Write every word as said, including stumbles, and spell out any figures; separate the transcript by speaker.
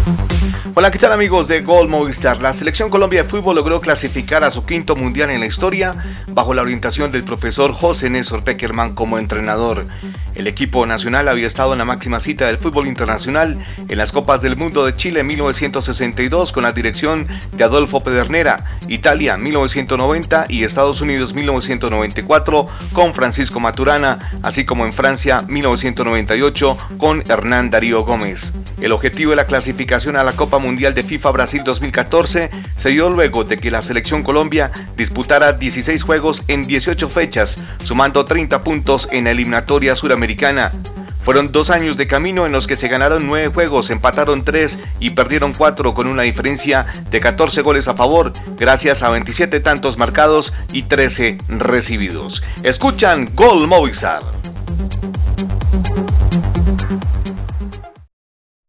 Speaker 1: Hola, ¿qué tal amigos de Gol Movistar? La Selección Colombia de Fútbol logró clasificar a su quinto mundial en la historia bajo la orientación del profesor José Néstor Pekerman como entrenador. El equipo nacional había estado en la máxima cita del fútbol internacional en las Copas del Mundo de Chile en mil novecientos sesenta y dos con la dirección de Adolfo Pedernera, Italia mil novecientos noventa y Estados Unidos mil novecientos noventa y cuatro con Francisco Maturana, así como en Francia mil novecientos noventa y ocho con Hernán Darío Gómez. El objetivo de la clasificación a la Copa Mundial de FIFA Brasil dos mil catorce se dio luego de que la Selección Colombia disputara dieciséis juegos en dieciocho fechas, sumando treinta puntos en la eliminatoria suramericana. Fueron dos años de camino en los que se ganaron nueve juegos, empataron tres y perdieron cuatro con una diferencia de catorce goles a favor, gracias a veintisiete tantos marcados y trece recibidos. Escuchan Gol Movistar.